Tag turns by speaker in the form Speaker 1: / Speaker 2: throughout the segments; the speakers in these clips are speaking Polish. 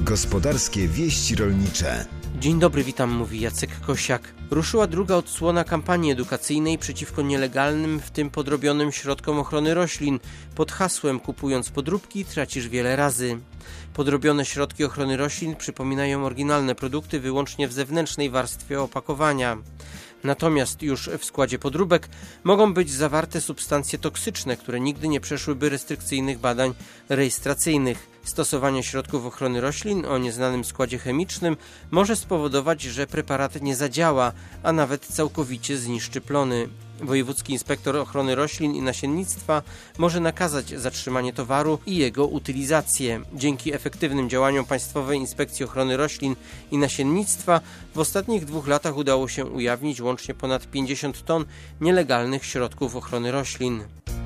Speaker 1: Gospodarskie wieści rolnicze.
Speaker 2: Dzień dobry, witam, mówi Jacek Kosiak. Ruszyła druga odsłona kampanii edukacyjnej przeciwko nielegalnym, w tym podrobionym środkom ochrony roślin. Pod hasłem "Kupując podróbki tracisz wiele razy". Podrobione środki ochrony roślin przypominają oryginalne produkty wyłącznie w zewnętrznej warstwie opakowania. Natomiast już w składzie podróbek mogą być zawarte substancje toksyczne, które nigdy nie przeszłyby restrykcyjnych badań rejestracyjnych. Stosowanie środków ochrony roślin o nieznanym składzie chemicznym może spowodować, że preparat nie zadziała, a nawet całkowicie zniszczy plony. Wojewódzki inspektor ochrony roślin i nasiennictwa może nakazać zatrzymanie towaru i jego utylizację. Dzięki efektywnym działaniom Państwowej Inspekcji Ochrony Roślin i Nasiennictwa w ostatnich 2 latach udało się ujawnić łącznie ponad 50 ton nielegalnych środków ochrony roślin.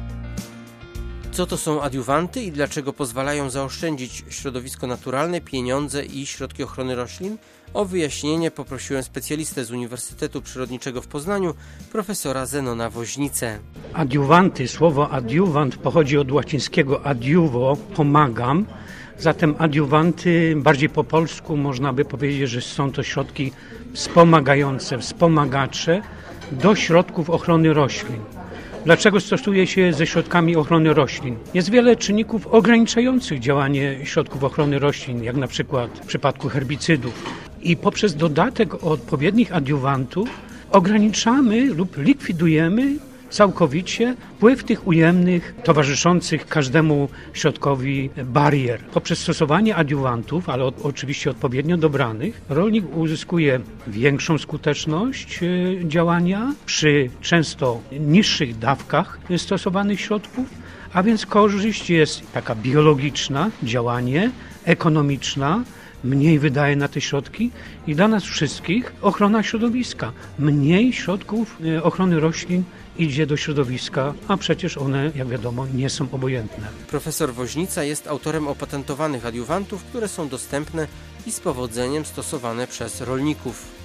Speaker 2: Co to są adiuwanty i dlaczego pozwalają zaoszczędzić środowisko naturalne, pieniądze i środki ochrony roślin? O wyjaśnienie poprosiłem specjalistę z Uniwersytetu Przyrodniczego w Poznaniu, profesora Zenona Woźnicę.
Speaker 3: Adiuwanty, słowo adiuwant pochodzi od łacińskiego adiuvo, pomagam. Zatem adiuwanty, bardziej po polsku można by powiedzieć, że są to środki wspomagające, wspomagacze do środków ochrony roślin. Dlaczego stosuje się ze środkami ochrony roślin? Jest wiele czynników ograniczających działanie środków ochrony roślin, jak na przykład w przypadku herbicydów. I poprzez dodatek odpowiednich adiuwantów ograniczamy lub likwidujemy całkowicie wpływ tych ujemnych, towarzyszących każdemu środkowi barier. Poprzez stosowanie adiuwantów, ale oczywiście odpowiednio dobranych, rolnik uzyskuje większą skuteczność działania przy często niższych dawkach stosowanych środków, a więc korzyść jest taka biologiczna, działanie, ekonomiczna, mniej wydaje na te środki i dla nas wszystkich ochrona środowiska. Mniej środków ochrony roślin idzie do środowiska, a przecież one, jak wiadomo, nie są obojętne.
Speaker 2: Profesor Woźnica jest autorem opatentowanych adiuwantów, które są dostępne i z powodzeniem stosowane przez rolników.